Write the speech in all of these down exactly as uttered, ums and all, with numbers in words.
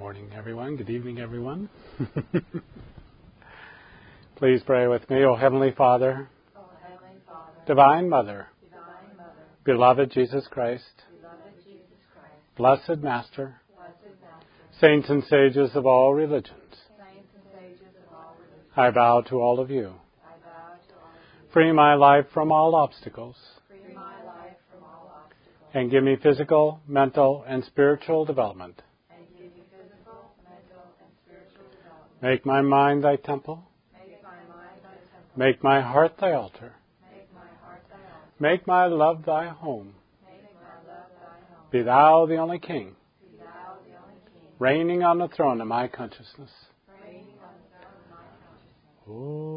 morning, everyone. Good evening, everyone. Please pray with me. O Heavenly Father, O Heavenly Father, Divine Mother, Divine Mother, Beloved Jesus Christ, beloved Jesus Christ, Blessed Master, blessed Master, Saints and sages of all religions, saints and sages of all religions, I bow to all of you. I bow to all of you. Free my life from all obstacles, Free my life from all obstacles, and give me physical, mental, and spiritual development. and give me physical, mental, and spiritual development. Make my mind thy temple. Make my mind thy temple. Make my heart thy altar. Make my heart thy altar. Make my love thy home. Make my love thy home. Be thou the only King, Be thou the only King, reigning on the throne of my consciousness. reigning on the throne of my consciousness.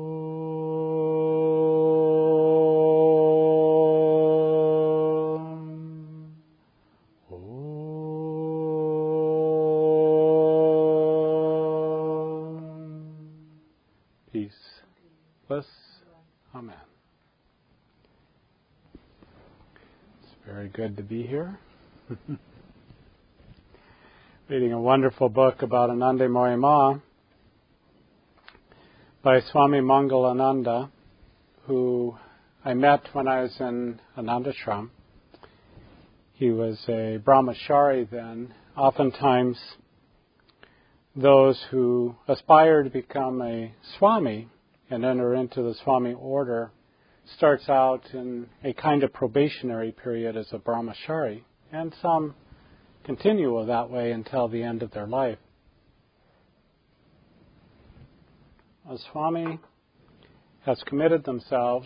Om. Om. Peace. Bliss. Amen. It's very good to be here. Reading a wonderful book about Anandamoyi Ma by Swami Mangalananda, who I met when I was in Anandashram. He was a brahmachari then. Oftentimes, those who aspire to become a Swami and enter into the Swami order starts out in a kind of probationary period as a brahmachari, and some continue that way until the end of their life. A Swami has committed themselves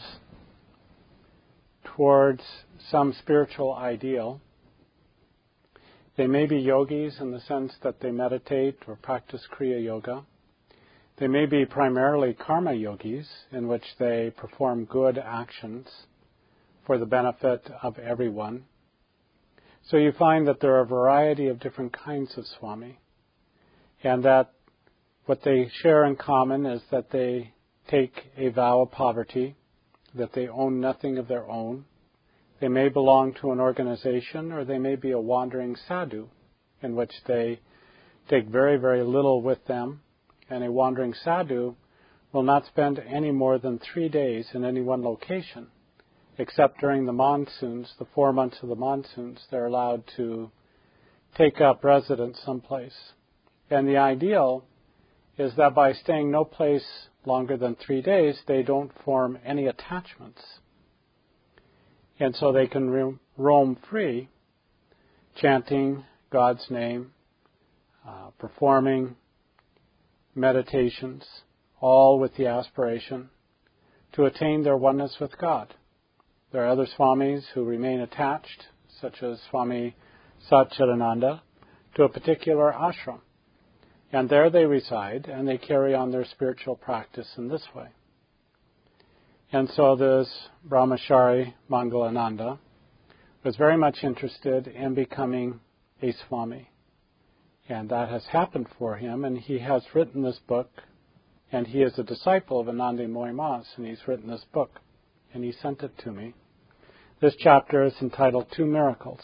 towards some spiritual ideal. They may be yogis in the sense that they meditate or practice Kriya Yoga. They may be primarily karma yogis, in which they perform good actions for the benefit of everyone. So you find that there are a variety of different kinds of Swami, and that what they share in common is that they take a vow of poverty, that they own nothing of their own. They may belong to an organization, or they may be a wandering sadhu, in which they take very, very little with them, and a wandering sadhu will not spend any more than three days in any one location, except during the monsoons, the four months of the monsoons, they're allowed to take up residence someplace. And the ideal is that by staying no place longer than three days, they don't form any attachments. And so they can ro- roam free, chanting God's name, uh, performing meditations, all with the aspiration to attain their oneness with God. There are other Swamis who remain attached, such as Swami Satchidananda, to a particular ashram. And there they reside, and they carry on their spiritual practice in this way. And so this brahmachari Mangalananda was very much interested in becoming a Swami. And that has happened for him, and he has written this book, and he is a disciple of Anandamoyi Ma, and he's written this book, and he sent it to me. This chapter is entitled Two Miracles.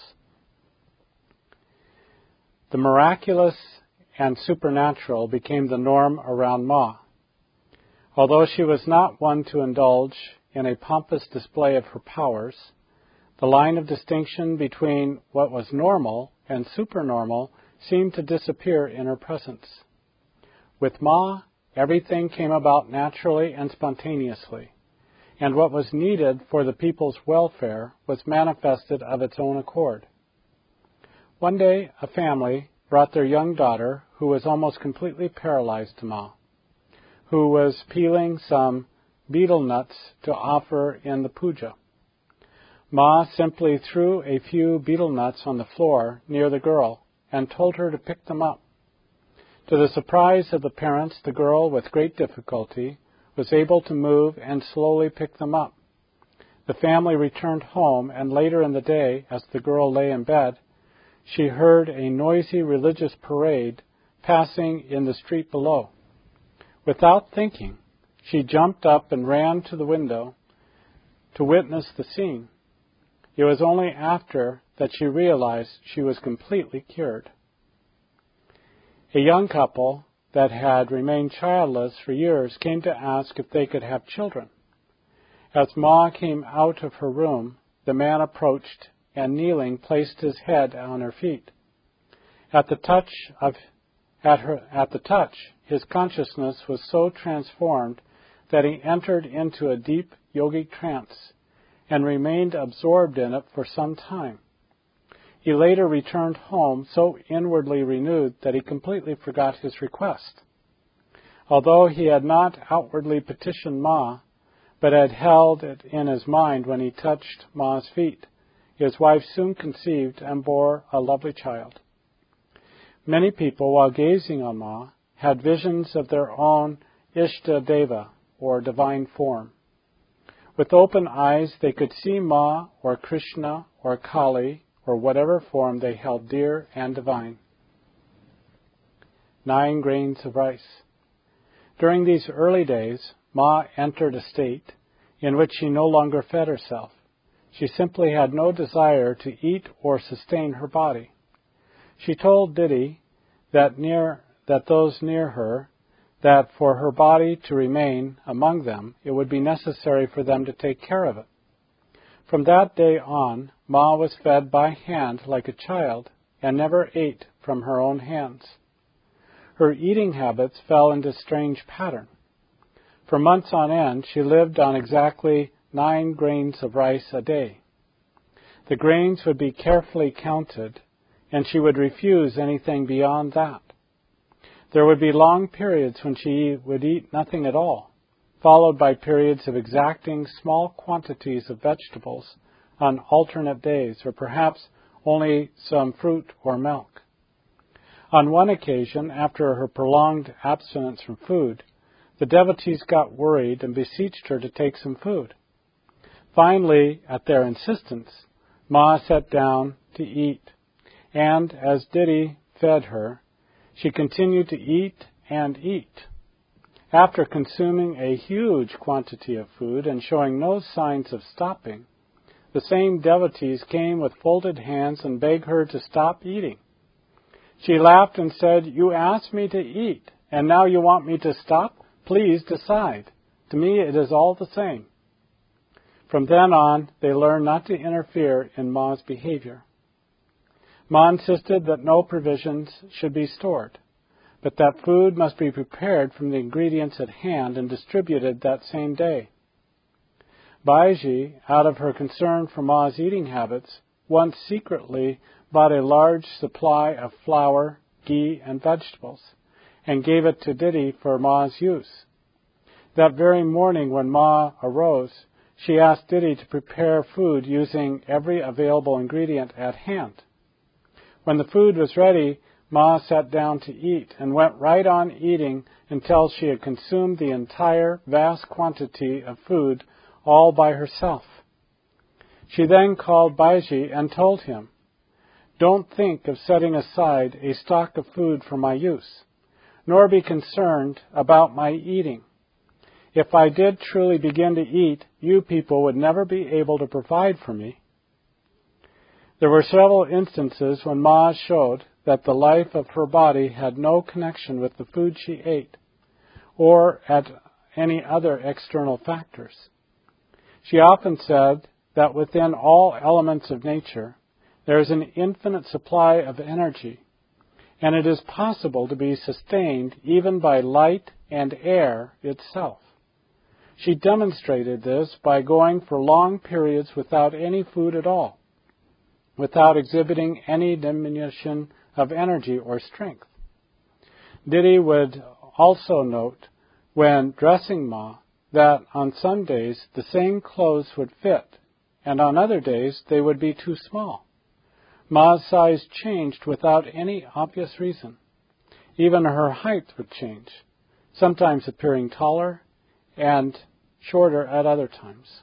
The miraculous and supernatural became the norm around Ma. Although she was not one to indulge in a pompous display of her powers, the line of distinction between what was normal and supernormal seemed to disappear in her presence. With Ma, everything came about naturally and spontaneously, and what was needed for the people's welfare was manifested of its own accord. One day, a family brought their young daughter, who was almost completely paralyzed, to Ma, who was peeling some betel nuts to offer in the puja. Ma simply threw a few betel nuts on the floor near the girl and told her to pick them up. To the surprise of the parents, the girl, with great difficulty, was able to move and slowly pick them up. The family returned home, and later in the day, as the girl lay in bed, she heard a noisy religious parade passing in the street below. Without thinking, she jumped up and ran to the window to witness the scene. It was only after that she realized she was completely cured. A young couple that had remained childless for years came to ask if they could have children. As Ma came out of her room, the man approached and, kneeling, placed his head on her feet. At the touch of at her at the touch, his consciousness was so transformed that he entered into a deep yogic trance and remained absorbed in it for some time. He later returned home so inwardly renewed that he completely forgot his request. Although he had not outwardly petitioned Ma, but had held it in his mind when he touched Ma's feet, his wife soon conceived and bore a lovely child. Many people, while gazing on Ma, had visions of their own Ishta Deva, or divine form. With open eyes, they could see Ma, or Krishna, or Kali, or whatever form they held dear and divine. Nine grains of rice. During these early days, Ma entered a state in which she no longer fed herself. She simply had no desire to eat or sustain her body. She told Didi that near that those near her that for her body to remain among them, it would be necessary for them to take care of it. From that day on, Ma was fed by hand like a child and never ate from her own hands. Her eating habits fell into strange pattern. For months on end, she lived on exactly nine grains of rice a day. The grains would be carefully counted, and she would refuse anything beyond that. There would be long periods when she would eat nothing at all, followed by periods of exacting small quantities of vegetables on alternate days, or perhaps only some fruit or milk. On one occasion, after her prolonged abstinence from food, the devotees got worried and beseeched her to take some food. Finally, at their insistence, Ma sat down to eat, and as Didi fed her, she continued to eat and eat. After consuming a huge quantity of food and showing no signs of stopping, the same devotees came with folded hands and begged her to stop eating. She laughed and said, "You asked me to eat, and now you want me to stop? Please decide. To me it is all the same." From then on, they learned not to interfere in Ma's behavior. Ma insisted that no provisions should be stored, but that food must be prepared from the ingredients at hand and distributed that same day. Baiji, out of her concern for Ma's eating habits, once secretly bought a large supply of flour, ghee, and vegetables, and gave it to Didi for Ma's use. That very morning when Ma arose, she asked Didi to prepare food using every available ingredient at hand. When the food was ready, Ma sat down to eat and went right on eating until she had consumed the entire vast quantity of food all by herself. She then called Baiji and told him, "Don't think of setting aside a stock of food for my use, nor be concerned about my eating. If I did truly begin to eat, you people would never be able to provide for me." There were several instances when Ma showed that the life of her body had no connection with the food she ate, or at any other external factors. She often said that within all elements of nature, there is an infinite supply of energy, and it is possible to be sustained even by light and air itself. She demonstrated this by going for long periods without any food at all, without exhibiting any diminution of energy or strength. Didi would also note, when dressing Ma, that on some days the same clothes would fit, and on other days they would be too small. Ma's size changed without any obvious reason. Even her height would change, sometimes appearing taller and shorter at other times.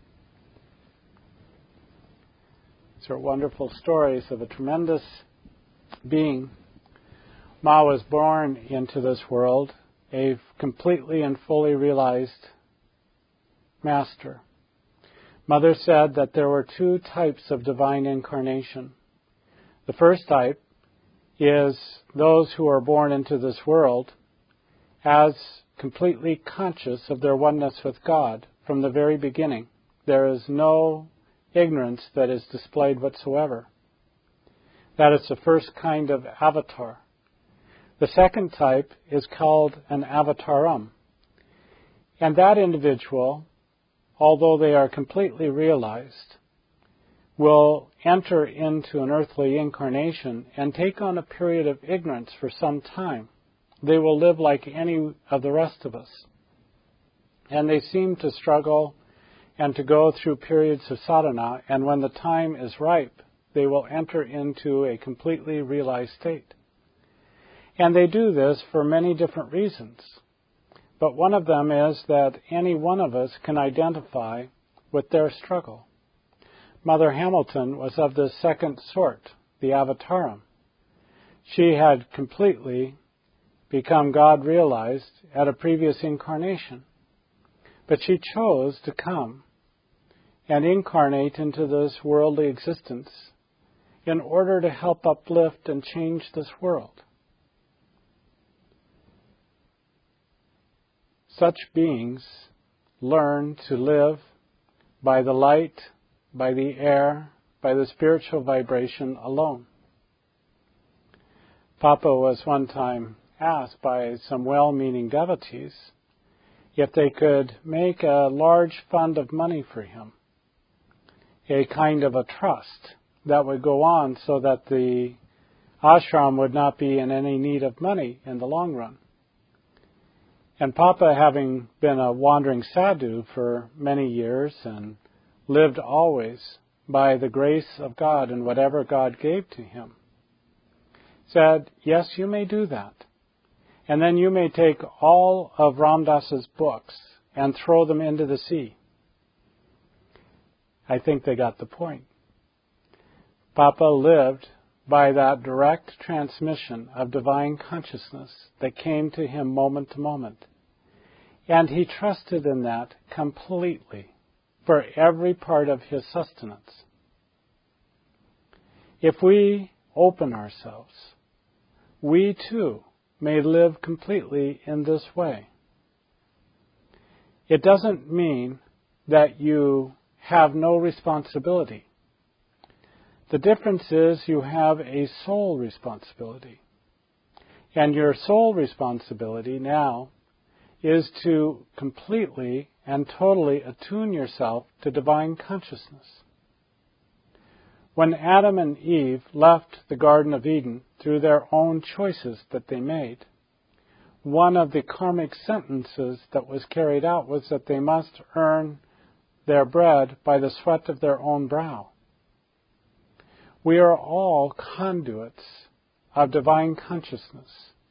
These are wonderful stories of a tremendous being. Ma was born into this world a completely and fully realized master. Mother said that there were two types of divine incarnation. The first type is those who are born into this world as completely conscious of their oneness with God from the very beginning. There is no ignorance that is displayed whatsoever. That is the first kind of avatar. The second type is called an avataram. And that individual, although they are completely realized, will enter into an earthly incarnation and take on a period of ignorance for some time. They will live like any of the rest of us. And they seem to struggle and to go through periods of sadhana, and when the time is ripe, they will enter into a completely realized state. And they do this for many different reasons. But one of them is that any one of us can identify with their struggle. Mother Hamilton was of the second sort, the avataram. She had completely become God-realized at a previous incarnation. But she chose to come and incarnate into this worldly existence in order to help uplift and change this world. Such beings learn to live by the light, by the air, by the spiritual vibration alone. Papa was one time asked by some well-meaning devotees if they could make a large fund of money for him, a kind of a trust that would go on so that the ashram would not be in any need of money in the long run. And Papa, having been a wandering sadhu for many years and lived always by the grace of God and whatever God gave to him, said, yes, you may do that. And then you may take all of Ram Dass's books and throw them into the sea. I think they got the point. Papa lived by that direct transmission of divine consciousness that came to him moment to moment. And he trusted in that completely for every part of his sustenance. If we open ourselves, we too may live completely in this way. It doesn't mean that you have no responsibility. The difference is you have a soul responsibility. And your soul responsibility now is to completely and totally attune yourself to divine consciousness. When Adam and Eve left the Garden of Eden through their own choices that they made, one of the karmic sentences that was carried out was that they must earn their bread by the sweat of their own brow. We are all conduits of divine consciousness.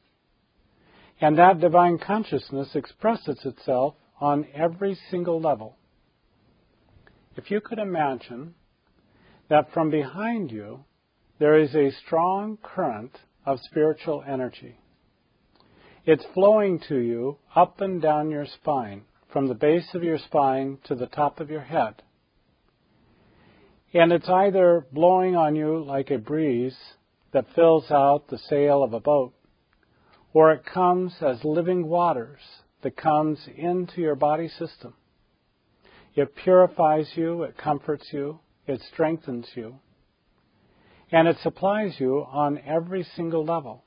And that divine consciousness expresses itself on every single level. If you could imagine that from behind you there is a strong current of spiritual energy. It's flowing to you up and down your spine, from the base of your spine to the top of your head. And it's either blowing on you like a breeze that fills out the sail of a boat, or it comes as living waters that comes into your body system. It purifies you, it comforts you, it strengthens you, and it supplies you on every single level.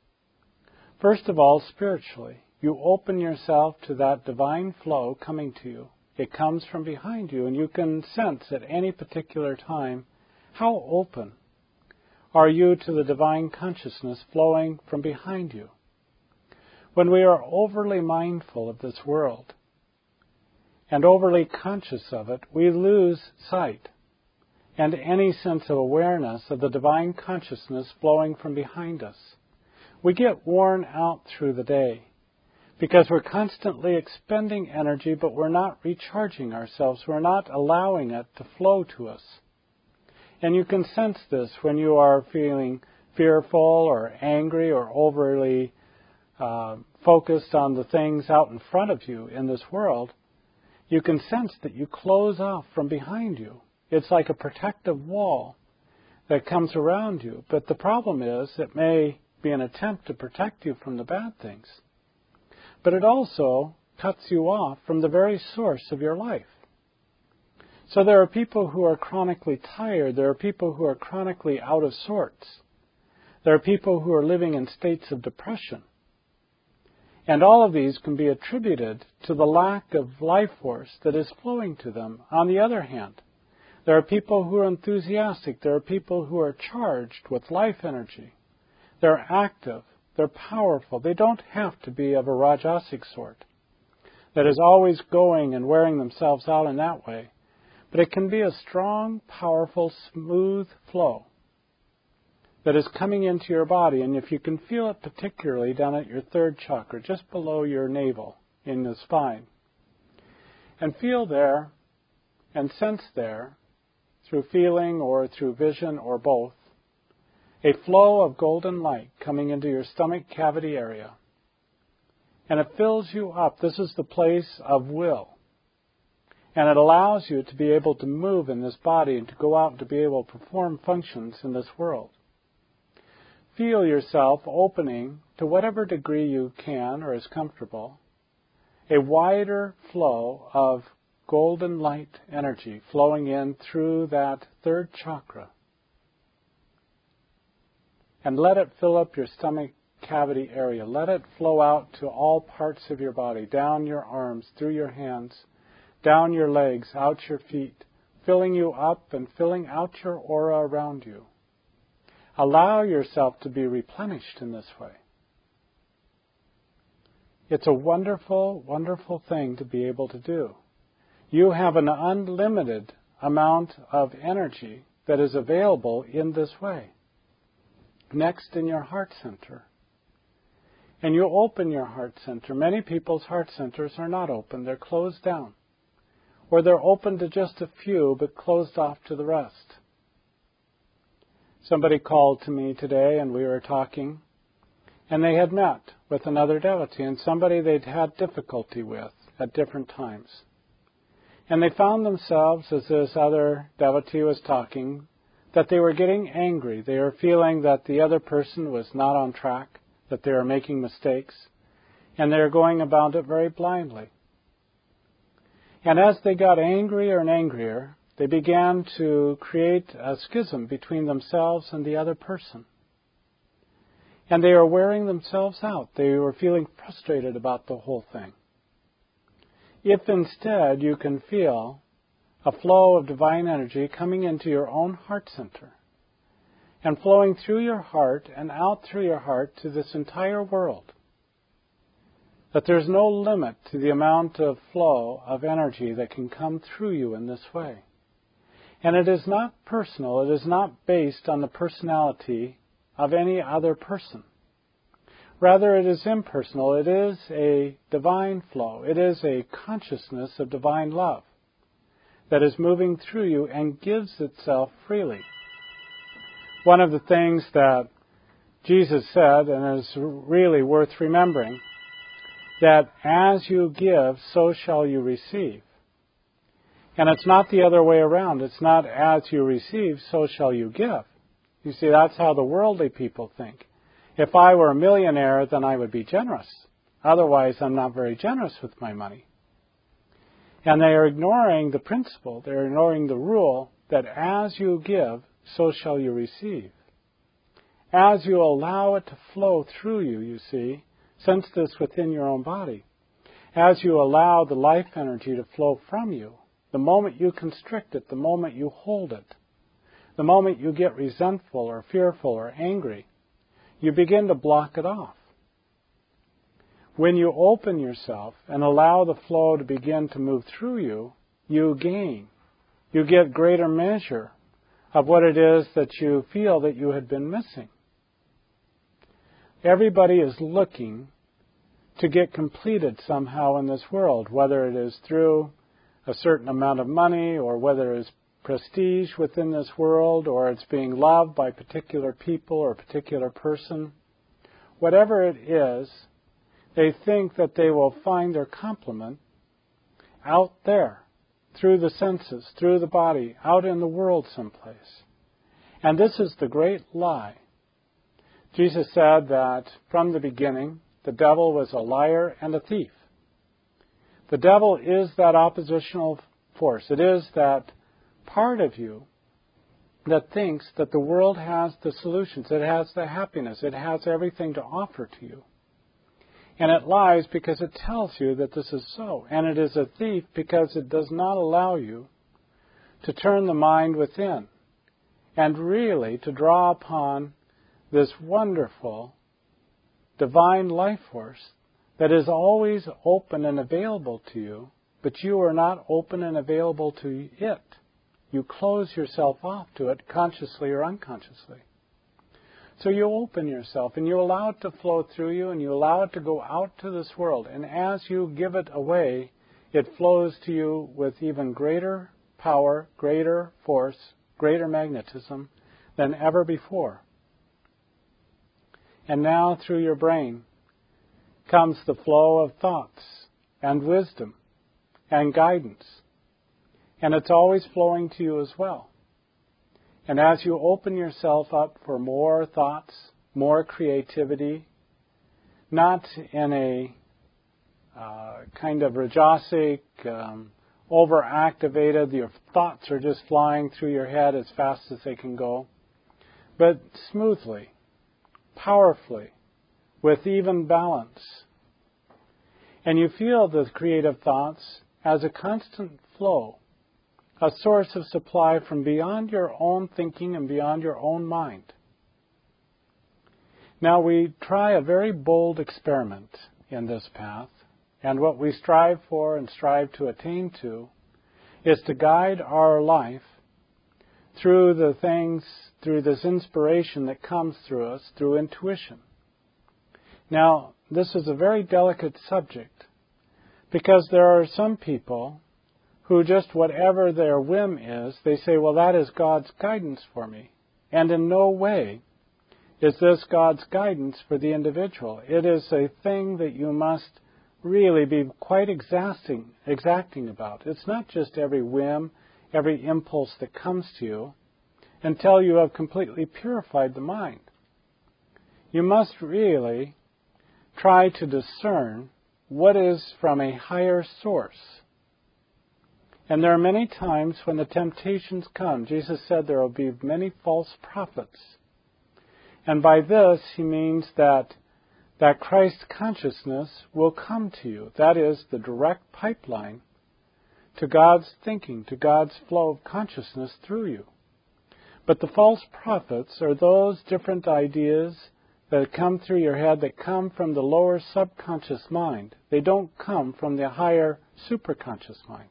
First of all, spiritually, you open yourself to that divine flow coming to you. It comes from behind you, and you can sense at any particular time how open are you to the divine consciousness flowing from behind you. When we are overly mindful of this world and overly conscious of it, we lose sight and any sense of awareness of the divine consciousness flowing from behind us. We get worn out through the day because we're constantly expending energy, but we're not recharging ourselves. We're not allowing it to flow to us. And you can sense this when you are feeling fearful or angry or overly uh, focused on the things out in front of you in this world. You can sense that you close off from behind you. It's like a protective wall that comes around you. But the problem is it may be an attempt to protect you from the bad things. But it also cuts you off from the very source of your life. So there are people who are chronically tired. There are people who are chronically out of sorts. There are people who are living in states of depression. And all of these can be attributed to the lack of life force that is flowing to them. On the other hand, there are people who are enthusiastic. There are people who are charged with life energy. They're active. They're powerful. They don't have to be of a Rajasic sort that is always going and wearing themselves out in that way. But it can be a strong, powerful, smooth flow that is coming into your body. And if you can feel it particularly down at your third chakra, just below your navel in the spine, and feel there and sense there, through feeling or through vision or both, a flow of golden light coming into your stomach cavity area. And it fills you up. This is the place of will. And it allows you to be able to move in this body and to go out and to be able to perform functions in this world. Feel yourself opening, to whatever degree you can or is comfortable, a wider flow of golden light energy flowing in through that third chakra. And let it fill up your stomach cavity area. Let it flow out to all parts of your body, down your arms, through your hands, down your legs, out your feet, filling you up and filling out your aura around you. Allow yourself to be replenished in this way. It's a wonderful, wonderful thing to be able to do. You have an unlimited amount of energy that is available in this way. Next, in your heart center. And you open your heart center. Many people's heart centers are not open. They're closed down. Or they're open to just a few, but closed off to the rest. Somebody called to me today, and we were talking, and they had met with another devotee, and somebody they'd had difficulty with at different times. And they found themselves, as this other devotee was talking, that they were getting angry. They were feeling that the other person was not on track, that they were making mistakes, and they were going about it very blindly. And as they got angrier and angrier, they began to create a schism between themselves and the other person. And they were wearing themselves out. They were feeling frustrated about the whole thing. If instead you can feel a flow of divine energy coming into your own heart center and flowing through your heart and out through your heart to this entire world, that there's no limit to the amount of flow of energy that can come through you in this way. And it is not personal. It is not based on the personality of any other person. Rather, it is impersonal. It is a divine flow. It is a consciousness of divine love that is moving through you and gives itself freely. One of the things that Jesus said, and is really worth remembering, that as you give, so shall you receive. And it's not the other way around. It's not as you receive, so shall you give. You see, that's how the worldly people think. If I were a millionaire, then I would be generous. Otherwise, I'm not very generous with my money. And they are ignoring the principle. They're ignoring the rule that as you give, so shall you receive. As you allow it to flow through you, you see, sense this within your own body. As you allow the life energy to flow from you, the moment you constrict it, the moment you hold it, the moment you get resentful or fearful or angry, you begin to block it off. When you open yourself and allow the flow to begin to move through you, you gain. You get greater measure of what it is that you feel that you had been missing. Everybody is looking to get completed somehow in this world, whether it is through a certain amount of money, or whether it's prestige within this world, or it's being loved by particular people or a particular person. Whatever it is, they think that they will find their complement out there, through the senses, through the body, out in the world someplace. And this is the great lie. Jesus said that from the beginning, the devil was a liar and a thief. The devil is that oppositional force. It is that part of you that thinks that the world has the solutions. It has the happiness. It has everything to offer to you. And it lies because it tells you that this is so. And it is a thief because it does not allow you to turn the mind within and really to draw upon this wonderful divine life force that is always open and available to you, but you are not open and available to it. You close yourself off to it consciously or unconsciously. So you open yourself and you allow it to flow through you and you allow it to go out to this world. And as you give it away, it flows to you with even greater power, greater force, greater magnetism than ever before. And now through your brain comes the flow of thoughts and wisdom and guidance. And it's always flowing to you as well. And as you open yourself up for more thoughts, more creativity, not in a uh, kind of rajasic, um, overactivated, your thoughts are just flying through your head as fast as they can go, but smoothly, powerfully, with even balance. And you feel the creative thoughts as a constant flow, a source of supply from beyond your own thinking and beyond your own mind. Now we try a very bold experiment in this path, and what we strive for and strive to attain to is to guide our life through the things, through this inspiration that comes through us, through intuition. Now, this is a very delicate subject, because there are some people who just whatever their whim is, they say, well, that is God's guidance for me. And in no way is this God's guidance for the individual. It is a thing that you must really be quite exacting, exacting about. It's not just every whim, every impulse that comes to you until you have completely purified the mind. You must really try to discern what is from a higher source. And there are many times when the temptations come. Jesus said there will be many false prophets. And by this, he means that that Christ consciousness will come to you. That is the direct pipeline to God's thinking, to God's flow of consciousness through you. But the false prophets are those different ideas that come through your head that come from the lower subconscious mind. They don't come from the higher superconscious mind.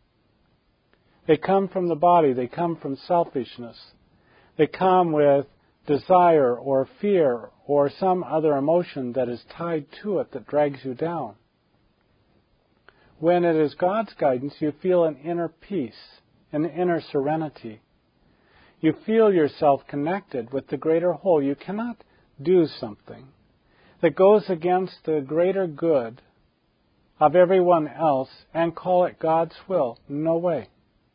They come from the body. They come from selfishness. They come with desire or fear or some other emotion that is tied to it that drags you down. When it is God's guidance, you feel an inner peace, an inner serenity. You feel yourself connected with the greater whole. You cannot do something that goes against the greater good of everyone else and call it God's will. No way.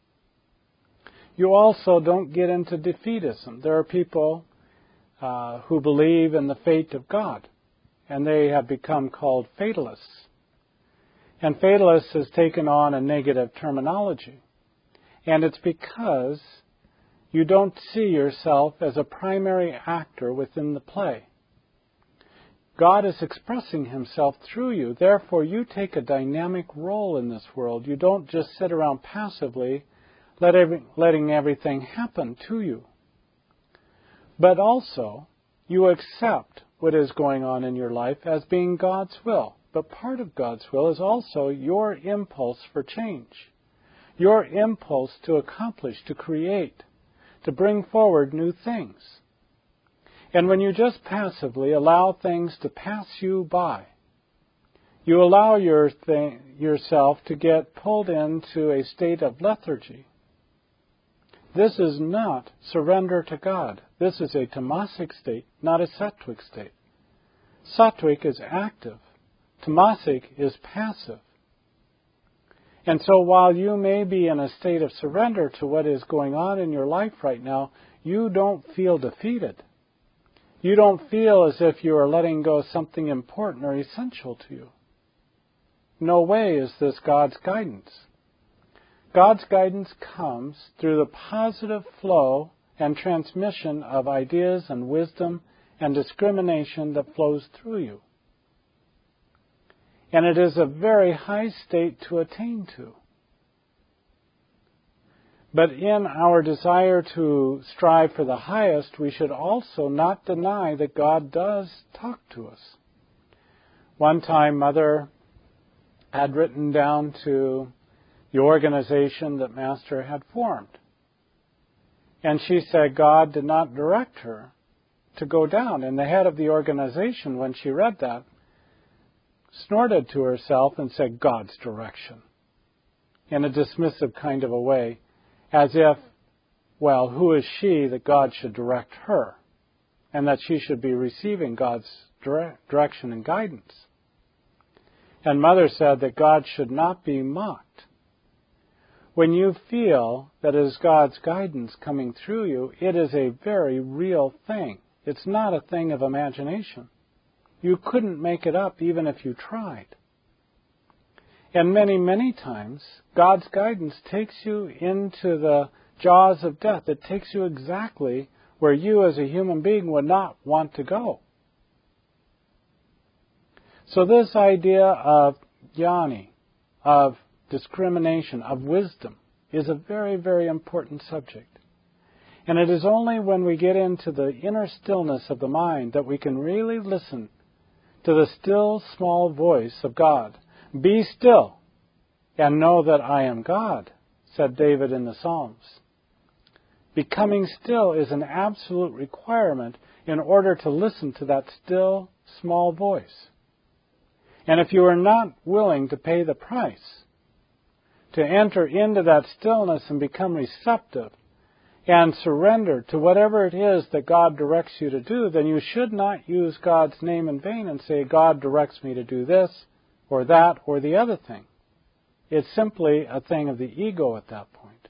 You also don't get into defeatism. There are people uh, who believe in the fate of God, and they have become called fatalists. And fatalist has taken on a negative terminology. And it's because you don't see yourself as a primary actor within the play. God is expressing himself through you. Therefore, you take a dynamic role in this world. You don't just sit around passively let every, letting everything happen to you. But also, you accept what is going on in your life as being God's will. But part of God's will is also your impulse for change, your impulse to accomplish, to create, to bring forward new things. And when you just passively allow things to pass you by, you allow your th- yourself to get pulled into a state of lethargy. This is not surrender to God. This is a tamasic state, not a sattvic state. Sattvic is active. Tamasic is passive. And so while you may be in a state of surrender to what is going on in your life right now, you don't feel defeated. You don't feel as if you are letting go of something important or essential to you. No way is this God's guidance. God's guidance comes through the positive flow and transmission of ideas and wisdom and discrimination that flows through you. And it is a very high state to attain to. But in our desire to strive for the highest, we should also not deny that God does talk to us. One time, Mother had written down to the organization that Master had formed. And she said God did not direct her to go down. And the head of the organization, when she read that, snorted to herself and said, God's direction, in a dismissive kind of a way, as if, well, who is she that God should direct her, and that she should be receiving God's direct, direction and guidance. And Mother said that God should not be mocked. When you feel that it is God's guidance coming through you, it is a very real thing. It's not a thing of imagination. You couldn't make it up even if you tried. And many, many times, God's guidance takes you into the jaws of death. It takes you exactly where you as a human being would not want to go. So this idea of jnani, of discrimination, of wisdom, is a very, very important subject. And it is only when we get into the inner stillness of the mind that we can really listen to the still, small voice of God. Be still and know that I am God, said David in the Psalms. Becoming still is an absolute requirement in order to listen to that still, small voice. And if you are not willing to pay the price, to enter into that stillness and become receptive and surrender to whatever it is that God directs you to do, then you should not use God's name in vain and say, God directs me to do this or that or the other thing. It's simply a thing of the ego at that point.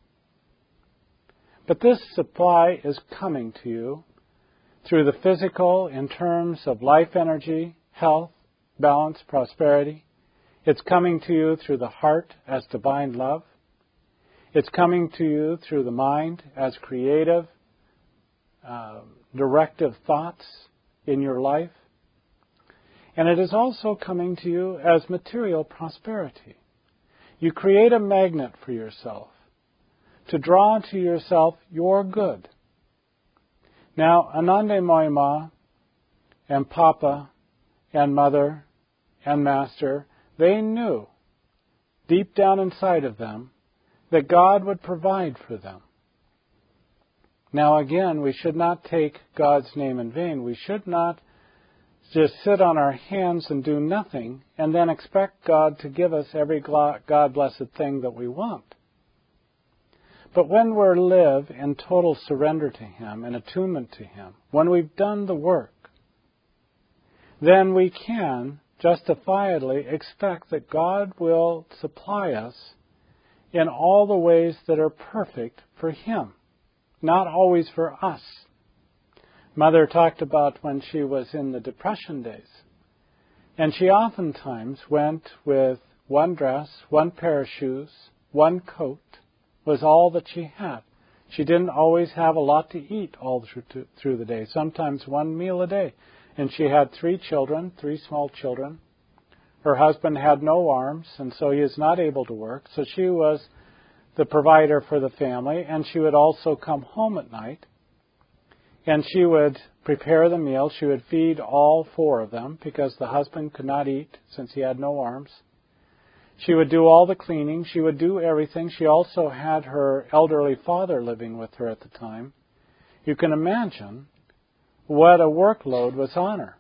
But this supply is coming to you through the physical in terms of life energy, health, balance, prosperity. It's coming to you through the heart as divine love. It's coming to you through the mind as creative, uh, directive thoughts in your life. And it is also coming to you as material prosperity. You create a magnet for yourself to draw to yourself your good. Now, Anandamoyi Ma and Papa and Mother and Master, they knew deep down inside of them that God would provide for them. Now again, we should not take God's name in vain. We should not just sit on our hands and do nothing and then expect God to give us every God-blessed thing that we want. But when we live in total surrender to Him and attunement to Him, when we've done the work, then we can justifiably expect that God will supply us in all the ways that are perfect for Him, not always for us. Mother talked about when she was in the Depression days, and she oftentimes went with one dress, one pair of shoes, one coat, was all that she had. She didn't always have a lot to eat all through, through the day, sometimes one meal a day. And she had three children, three small children. Her husband had no arms, and so he is not able to work. So she was the provider for the family, and she would also come home at night, and she would prepare the meal. She would feed all four of them because the husband could not eat since he had no arms. She would do all the cleaning. She would do everything. She also had her elderly father living with her at the time. You can imagine what a workload was on her.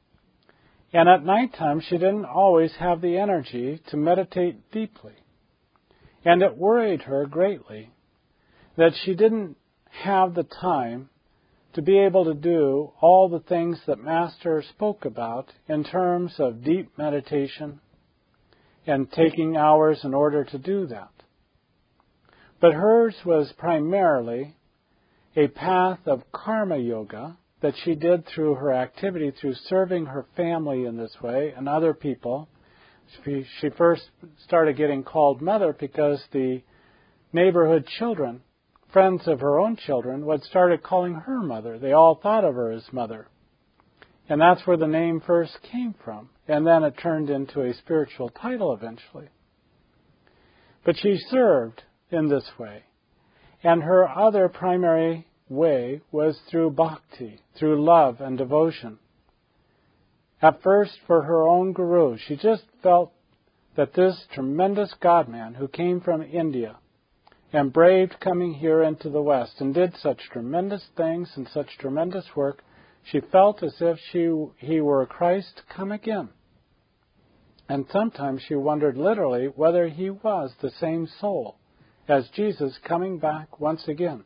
And at nighttime, she didn't always have the energy to meditate deeply. And it worried her greatly that she didn't have the time to be able to do all the things that Master spoke about in terms of deep meditation and taking hours in order to do that. But hers was primarily a path of karma yoga that she did through her activity, through serving her family in this way and other people. She, she first started getting called mother because the neighborhood children, friends of her own children, would started calling her mother. They all thought of her as mother. And that's where the name first came from. And then it turned into a spiritual title eventually. But she served in this way. And her other primary way was through bhakti, through love and devotion. At first, for her own guru, she just felt that this tremendous God-man who came from India and braved coming here into the West and did such tremendous things and such tremendous work, she felt as if she he were Christ come again. And sometimes she wondered literally whether he was the same soul as Jesus coming back once again.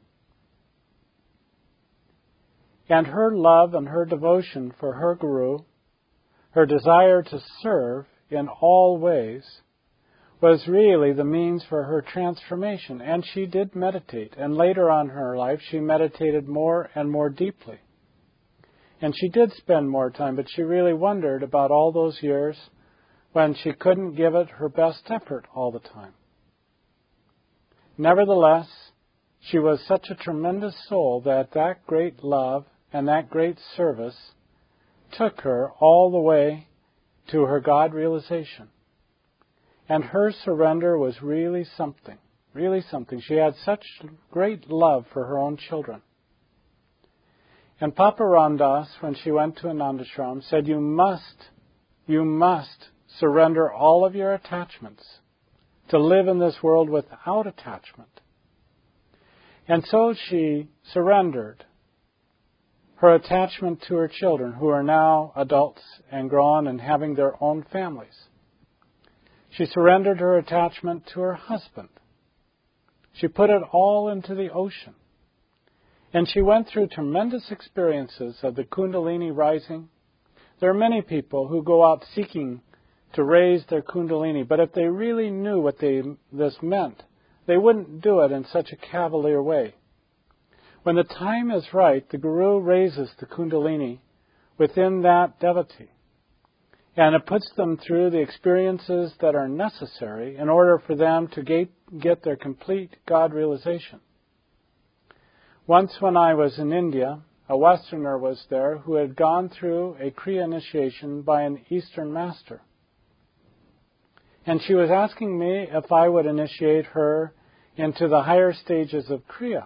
And her love and her devotion for her guru, her desire to serve in all ways, was really the means for her transformation. And she did meditate. And later on in her life, she meditated more and more deeply. And she did spend more time, but she really wondered about all those years when she couldn't give it her best effort all the time. Nevertheless, she was such a tremendous soul that that great love and that great service took her all the way to her God realization. And her surrender was really something, really something. She had such great love for her own children. And Papa Ramdas, when she went to Anandashram, said, you must, you must surrender all of your attachments to live in this world without attachment. And so she surrendered her attachment to her children, who are now adults and grown and having their own families. She surrendered her attachment to her husband. She put it all into the ocean. And she went through tremendous experiences of the Kundalini rising. There are many people who go out seeking to raise their Kundalini, but if they really knew what they, this meant, they wouldn't do it in such a cavalier way. When the time is right, the Guru raises the Kundalini within that devotee. And it puts them through the experiences that are necessary in order for them to get, get their complete God realization. Once when I was in India, a Westerner was there who had gone through a Kriya initiation by an Eastern master. And she was asking me if I would initiate her into the higher stages of Kriya.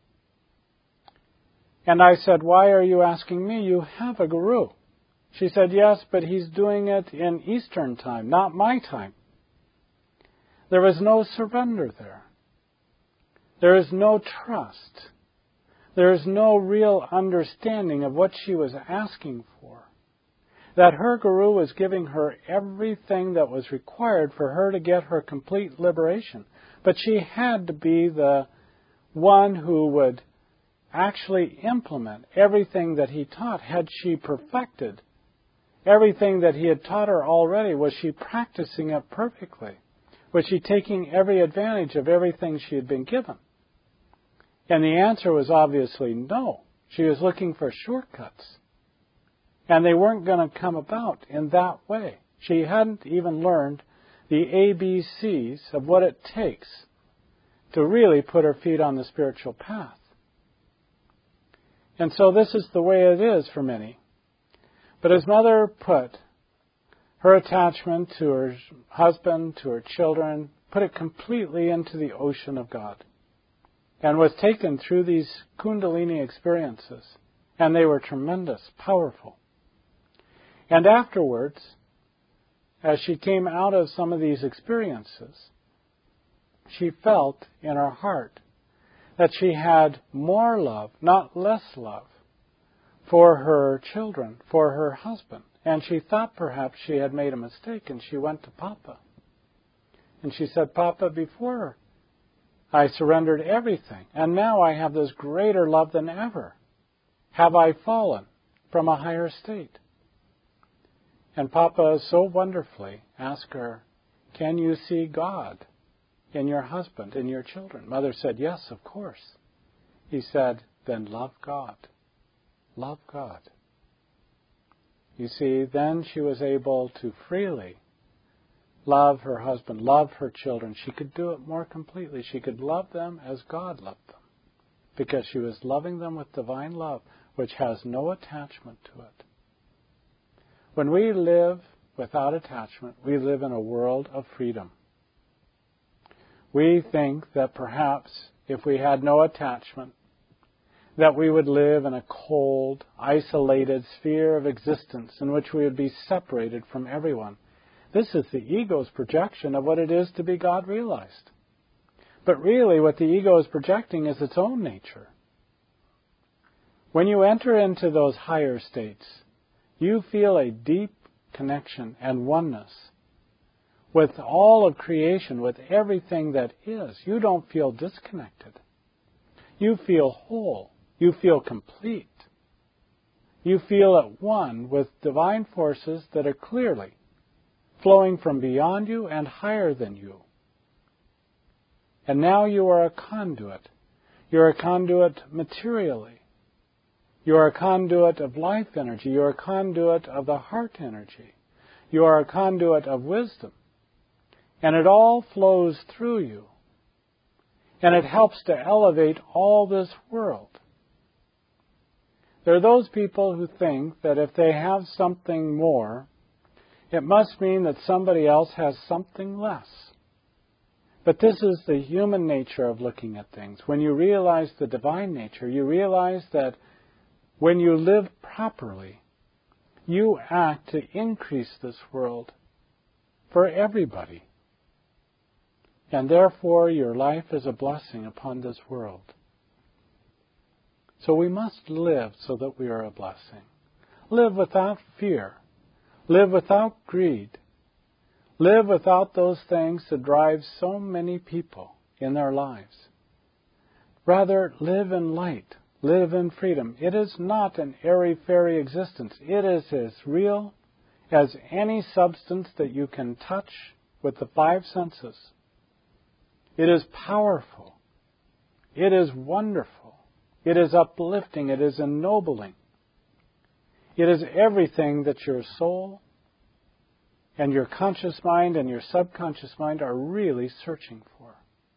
And I said, why are you asking me? You have a guru. She said, yes, but he's doing it in Eastern time, not my time. There was no surrender there. There is no trust. There is no real understanding of what she was asking for. That her guru was giving her everything that was required for her to get her complete liberation. But she had to be the one who would actually implement everything that he taught. Had she perfected everything that he had taught her already? Was she practicing it perfectly? Was she taking every advantage of everything she had been given? And the answer was obviously no. She was looking for shortcuts. And they weren't going to come about in that way. She hadn't even learned the A B Cs of what it takes to really put her feet on the spiritual path. And so this is the way it is for many. But as Mother put her attachment to her husband, to her children, put it completely into the ocean of God. And was taken through these Kundalini experiences. And they were tremendous, powerful. And afterwards, as she came out of some of these experiences, she felt in her heart that she had more love, not less love, for her children, for her husband. And she thought perhaps she had made a mistake, and she went to Papa. And she said, Papa, before I surrendered everything, and now I have this greater love than ever. Have I fallen from a higher state? And Papa so wonderfully asked her, can you see God in your husband, in your children? Mother said, yes, of course. He said, then love God. Love God. You see, then she was able to freely love her husband, love her children. She could do it more completely. She could love them as God loved them, because she was loving them with divine love, which has no attachment to it. When we live without attachment, we live in a world of freedom. We think that perhaps if we had no attachment, that we would live in a cold, isolated sphere of existence in which we would be separated from everyone. This is the ego's projection of what it is to be God realized. But really what the ego is projecting is its own nature. When you enter into those higher states, you feel a deep connection and oneness with all of creation, with everything that is. You don't feel disconnected. You feel whole. You feel complete. You feel at one with divine forces that are clearly flowing from beyond you and higher than you. And now you are a conduit. You're a conduit materially. You are a conduit of life energy. You are a conduit of the heart energy. You are a conduit of wisdom. And it all flows through you. And it helps to elevate all this world. There are those people who think that if they have something more, it must mean that somebody else has something less. But this is the human nature of looking at things. When you realize the divine nature, you realize that when you live properly, you act to increase this world for everybody. And therefore, your life is a blessing upon this world. So we must live so that we are a blessing. Live without fear. Live without greed. Live without those things that drive so many people in their lives. Rather, live in light. Live in freedom. It is not an airy-fairy existence. It is as real as any substance that you can touch with the five senses. It is powerful. It is wonderful. It is uplifting. It is ennobling. It is everything that your soul and your conscious mind and your subconscious mind are really searching for.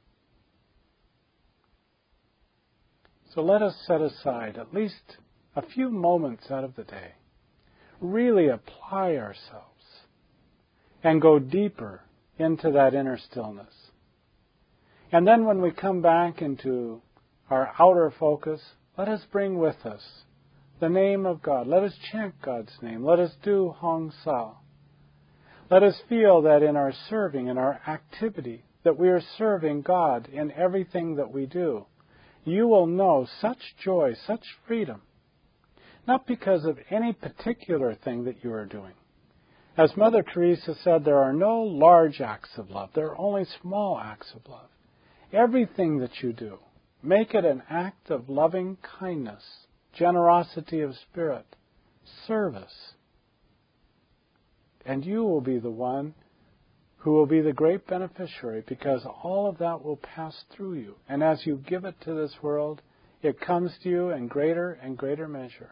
So let us set aside at least a few moments out of the day, really apply ourselves, and go deeper into that inner stillness. And then when we come back into our outer focus, let us bring with us the name of God. Let us chant God's name. Let us do Hong Sa. Let us feel that in our serving, in our activity, that we are serving God in everything that we do. You will know such joy, such freedom, not because of any particular thing that you are doing. As Mother Teresa said, there are no large acts of love. There are only small acts of love. Everything that you do, make it an act of loving kindness, generosity of spirit, service. And you will be the one who will be the great beneficiary, because all of that will pass through you. And as you give it to this world, it comes to you in greater and greater measure.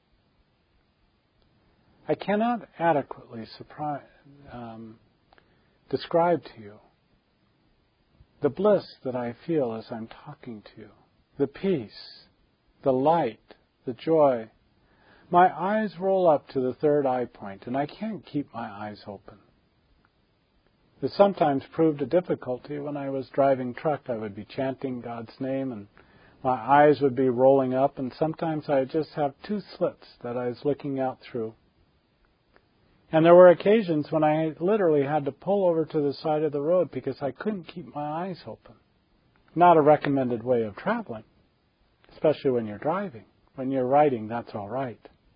I cannot adequately surprise, um, describe to you the bliss that I feel as I'm talking to you, the peace, the light, the joy. My eyes roll up to the third eye point, and I can't keep my eyes open. It sometimes proved a difficulty when I was driving truck. I would be chanting God's name, and my eyes would be rolling up, and sometimes I would just have two slits that I was looking out through. And there were occasions when I literally had to pull over to the side of the road because I couldn't keep my eyes open. Not a recommended way of traveling, especially when you're driving. When you're riding, that's all right.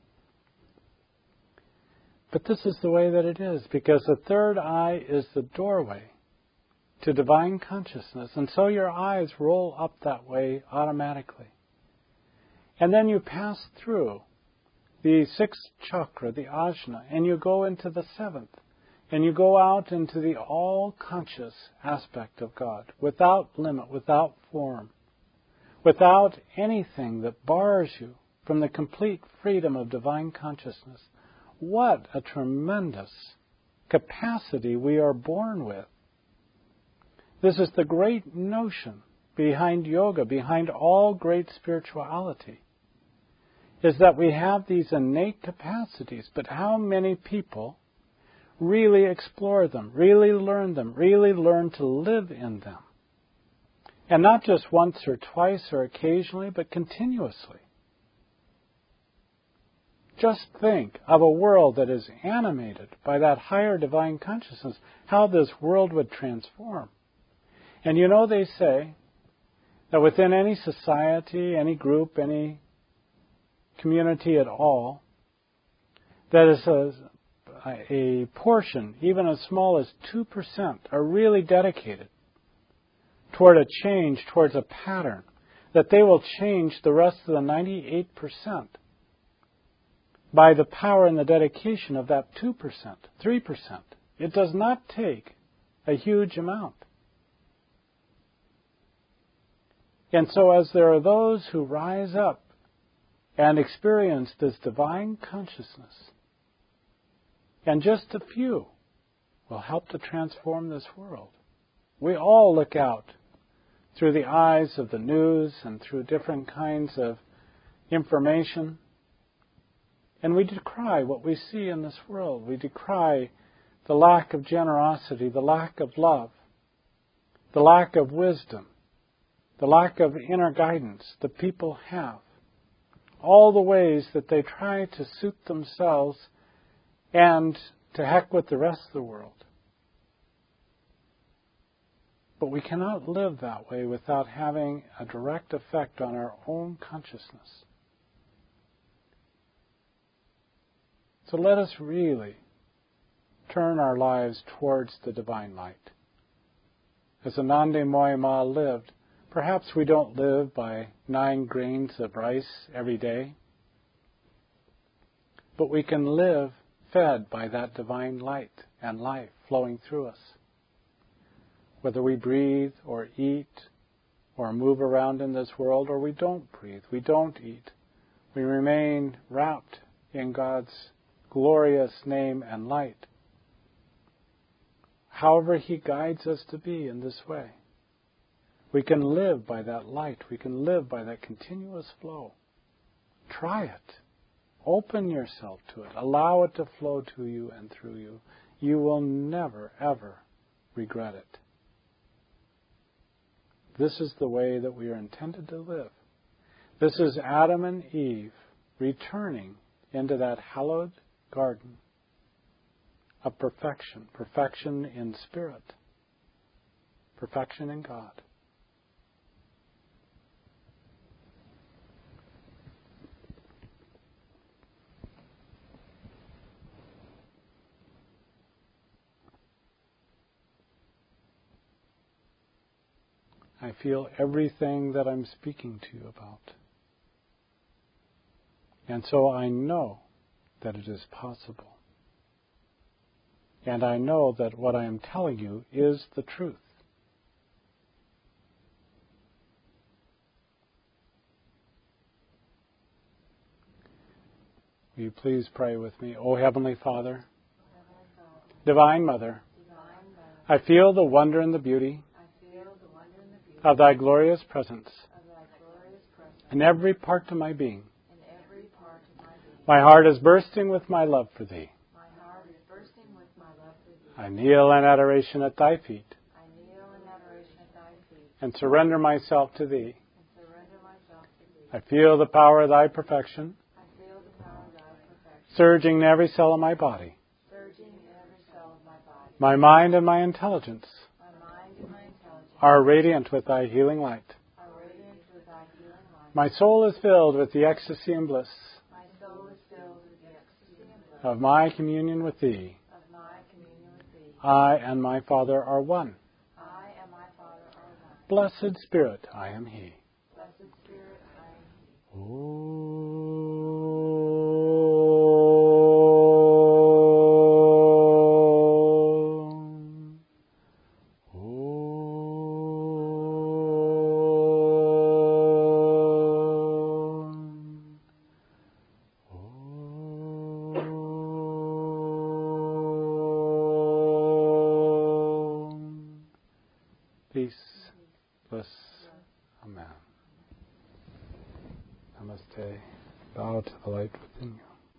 But this is the way that it is, because the third eye is the doorway to divine consciousness, and so your eyes roll up that way automatically. And then you pass through the sixth chakra, the ajna, and you go into the seventh, and you go out into the all-conscious aspect of God, without limit, without form, without anything that bars you from the complete freedom of divine consciousness. What a tremendous capacity we are born with. This is the great notion behind yoga, behind all great spirituality, is that we have these innate capacities, but how many people really explore them, really learn them, really learn to live in them? And not just once or twice or occasionally, but continuously. Just think of a world that is animated by that higher divine consciousness, how this world would transform. And you know, they say that within any society, any group, any community at all, that is a, a portion, even as small as two percent, are really dedicated toward a change, towards a pattern, that they will change the rest of the ninety-eight percent by the power and the dedication of that two percent, three percent. It does not take a huge amount. And so as there are those who rise up and experience this divine consciousness, and just a few will help to transform this world. We all look out through the eyes of the news and through different kinds of information, and we decry what we see in this world. We decry the lack of generosity, the lack of love, the lack of wisdom, the lack of inner guidance that people have. All the ways that they try to suit themselves and to heck with the rest of the world. But we cannot live that way without having a direct effect on our own consciousness. So let us really turn our lives towards the divine light. As Ananda Moyi Ma lived, perhaps we don't live by nine grains of rice every day, but we can live fed by that divine light and life flowing through us. Whether we breathe or eat or move around in this world, or we don't breathe, we don't eat, we remain wrapped in God's glorious name and light. However He guides us to be in this way, we can live by that light. We can live by that continuous flow. Try it. Open yourself to it. Allow it to flow to you and through you. You will never, ever regret it. This is the way that we are intended to live. This is Adam and Eve returning into that hallowed garden of perfection. Perfection in spirit. Perfection in God. I feel everything that I'm speaking to you about. And so I know that it is possible. And I know that what I am telling you is the truth. Will you please pray with me? O Heavenly Father, Divine Mother, I feel the wonder and the beauty of Thy glorious presence in every part of my being. My heart is bursting with my love for Thee. I kneel in adoration at Thy feet and surrender myself to Thee. I feel the power of Thy perfection surging in every cell of my body. My mind and my intelligence are radiant with Thy healing light. My soul is filled with the ecstasy and bliss of my communion with Thee. I and my Father are one. Blessed Spirit, I am He. peace, bliss. Amen. Namaste. Bow to the light within you.